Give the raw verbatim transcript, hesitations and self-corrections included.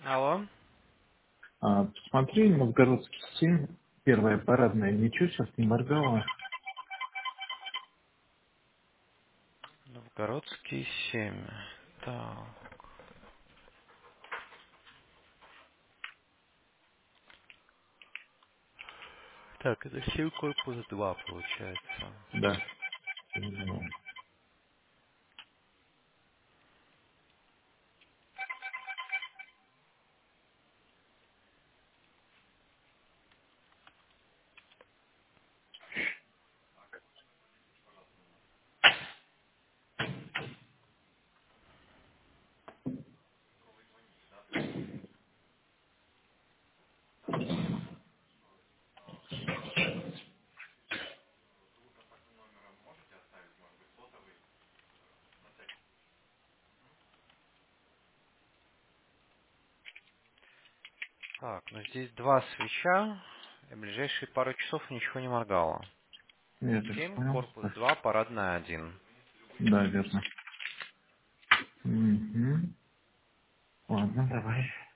Алло. А, посмотри, Новгородский семь, первая парадная, ничего сейчас не моргала. Новгородский семь. Так. Так, это семь корпус два получается. Да. Ну, Так, ну здесь два свеча. И в ближайшие пару часов ничего не моргало. я так семь, понял. корпус Так, два, парадная один. да, верно. Мгм. Ладно, давай.